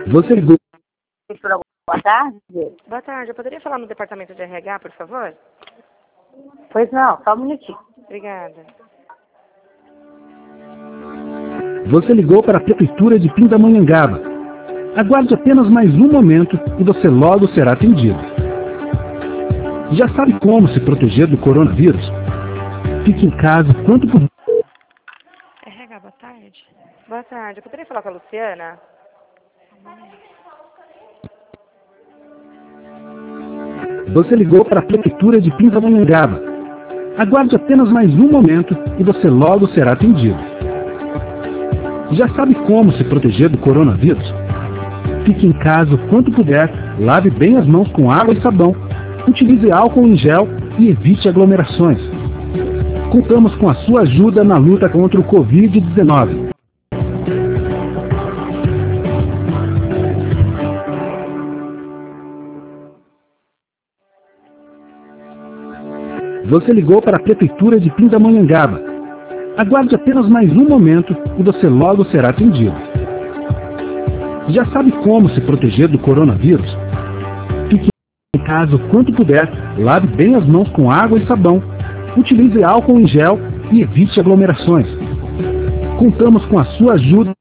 Você ligou. Boa tarde. Boa tarde, eu poderia falar no departamento de RH, por favor? Pois não, só um minutinho. Obrigada. Você ligou para a Prefeitura de Pindamonhangaba. Aguarde apenas mais um momento e você logo será atendido. Já sabe como se proteger do coronavírus? Fique em casa quanto puder. RH, boa tarde. Boa tarde, eu poderia falar com a Luciana? Você ligou para a Prefeitura de Pindamonhangaba. Aguarde apenas mais um momento e você logo será atendido. Já sabe como se proteger do coronavírus? Fique em casa o quanto puder, lave bem as mãos com água e sabão, utilize álcool em gel e evite aglomerações. Contamos com a sua ajuda na luta contra o Covid-19. Você ligou para a Prefeitura de Pindamonhangaba. Aguarde apenas mais um momento e você logo será atendido. Já sabe como se proteger do coronavírus? Fique em casa o quanto puder, lave bem as mãos com água e sabão, utilize álcool em gel e evite aglomerações. Contamos com a sua ajuda.